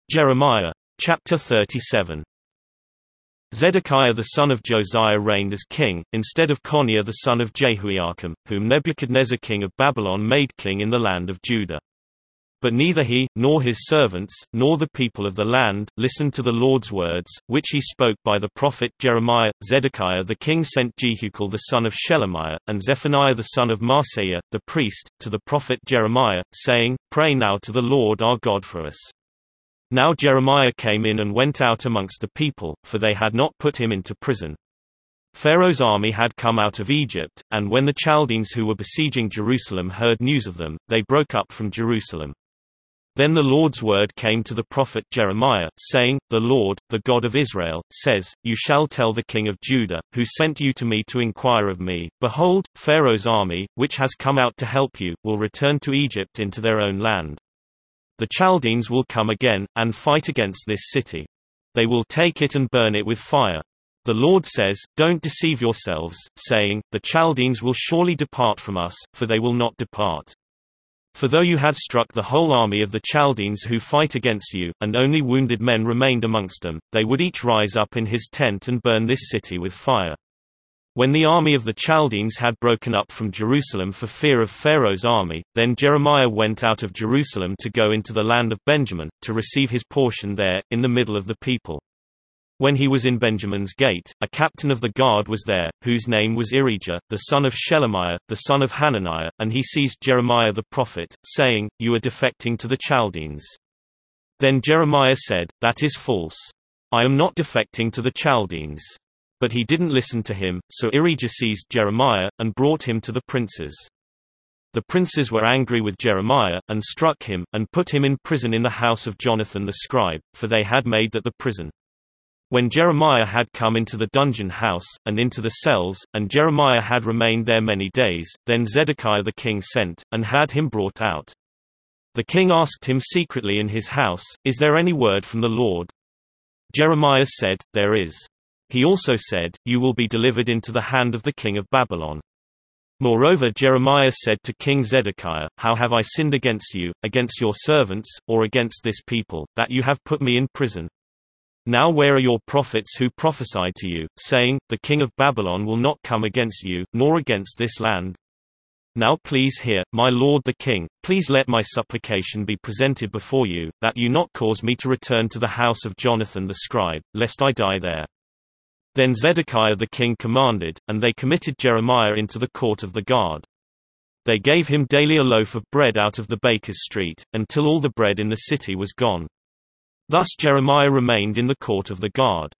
Jeremiah. Chapter 37. Zedekiah the son of Josiah reigned as king, instead of Coniah the son of Jehoiakim, whom Nebuchadnezzar king of Babylon made king in the land of Judah. But neither he, nor his servants, nor the people of the land, listened to the Lord's words, which he spoke by the prophet Jeremiah. Zedekiah the king sent Jehukal the son of Shelemiah, and Zephaniah the son of Maaseiah, the priest, to the prophet Jeremiah, saying, Pray now to the Lord our God for us. Now Jeremiah came in and went out amongst the people, for they had not put him into prison. Pharaoh's army had come out of Egypt, and when the Chaldeans who were besieging Jerusalem heard news of them, they broke up from Jerusalem. Then the Lord's word came to the prophet Jeremiah, saying, The Lord, the God of Israel, says, You shall tell the king of Judah, who sent you to me to inquire of me, Behold, Pharaoh's army, which has come out to help you, will return to Egypt into their own land. The Chaldeans will come again, and fight against this city. They will take it and burn it with fire. The Lord says, Don't deceive yourselves, saying, The Chaldeans will surely depart from us, for they will not depart. For though you had struck the whole army of the Chaldeans who fight against you, and only wounded men remained amongst them, they would each rise up in his tent and burn this city with fire. When the army of the Chaldeans had broken up from Jerusalem for fear of Pharaoh's army, then Jeremiah went out of Jerusalem to go into the land of Benjamin, to receive his portion there, in the middle of the people. When he was in Benjamin's gate, a captain of the guard was there, whose name was Irijah, the son of Shelemiah, the son of Hananiah, and he seized Jeremiah the prophet, saying, You are defecting to the Chaldeans. Then Jeremiah said, That is false. I am not defecting to the Chaldeans. But he didn't listen to him, so Irijah seized Jeremiah, and brought him to the princes. The princes were angry with Jeremiah, and struck him, and put him in prison in the house of Jonathan the scribe, for they had made that the prison. When Jeremiah had come into the dungeon house, and into the cells, and Jeremiah had remained there many days, then Zedekiah the king sent, and had him brought out. The king asked him secretly in his house, Is there any word from the Lord? Jeremiah said, There is. He also said, You will be delivered into the hand of the king of Babylon. Moreover Jeremiah said to King Zedekiah, How have I sinned against you, against your servants, or against this people, that you have put me in prison? Now where are your prophets who prophesied to you, saying, The king of Babylon will not come against you, nor against this land? Now please hear, my lord the king, please let my supplication be presented before you, that you not cause me to return to the house of Jonathan the scribe, lest I die there. Then Zedekiah the king commanded, and they committed Jeremiah into the court of the guard. They gave him daily a loaf of bread out of the baker's street, until all the bread in the city was gone. Thus Jeremiah remained in the court of the guard.